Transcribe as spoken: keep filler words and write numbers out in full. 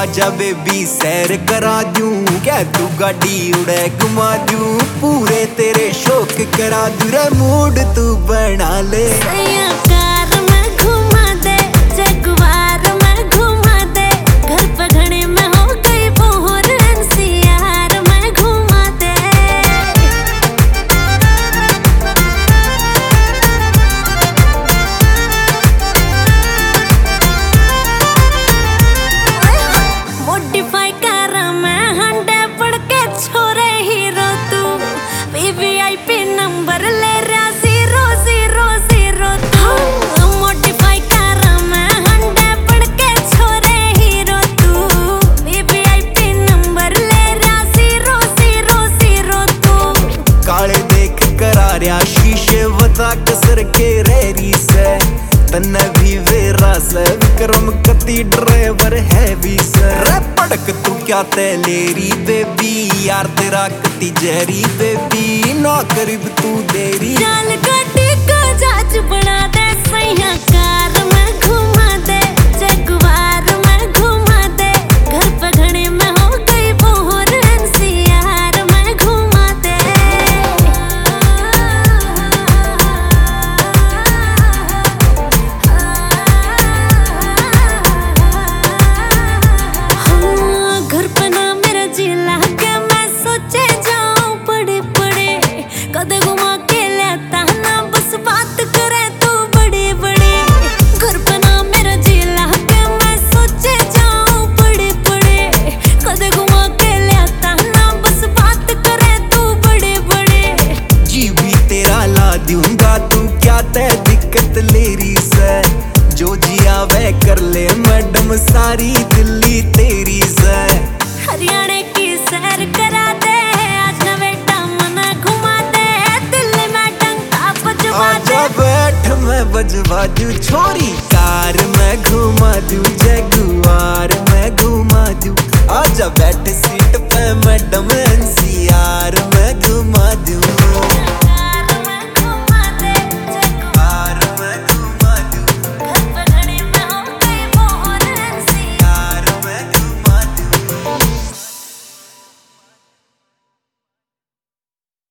आजा बेबी सैर करा दूं, क्या तू गाड़ी उड़े घुमा दूं, पूरे तेरे शौक करा दूं रे मूड तू बना ले। कार में घुमा दे, जगवार में घुमा दे, घर पे घने में हो गई बोहर एनसीआर में घुमा दे। मोडिफाई कार में हंडे पड़ के छोरे हीरो तू, वीवीआईपी नंबर ले रहा जीरो जीरो जीरो तू। मोडिफाई कार में हंडे पड़ के छोरे हीरो तू, वीवीआईपी नंबर ले रहा जीरो जीरो जीरो तू। काले देख करा रहा शीशे बता कसर के रेरी से, तन्ने भी वेरा से विक्रम कती ड्राइवर है भी सर। पड़क तू क्या तेलेरी बेबी यार तेरा कती जहरी बेबी, ना करीब तू देरी। चाल गाड़ी का जाच बना दे, सैया कार में घुमा दे, जगवार में घुमा दे, घर पे घने में हो गई बोहर एनसीआर में घुमा दे। हाँ, घर पे ना मेरा जी लागे, मैं सोचे जाऊं बड़े बड़े, कदे घुमा के लेता ना बस बात करे तू बड़े बड़े। घर पे ना मेरा जी लागे, मैं सोचे जाऊं बड़े बड़े, कदे घुमा के लेता ना बस बात करे तू बड़े बड़े। जी भी तेरा ला दूंगा तू क्या ते दिक्कत लेरी से, जो जिया वह कर ले मैडम सारी दिल्ली तेरी से। हरियाणा की सैर करा दे, आज ना बेटा मना घुमा दे, दिल्ली में डंका बजवा दे। आजा बैठ मैं बजवा दूं छोरी, कार में घुमा दूं, जगुआर में घुमा दूं, आजा बैठ सीट पे मैडम।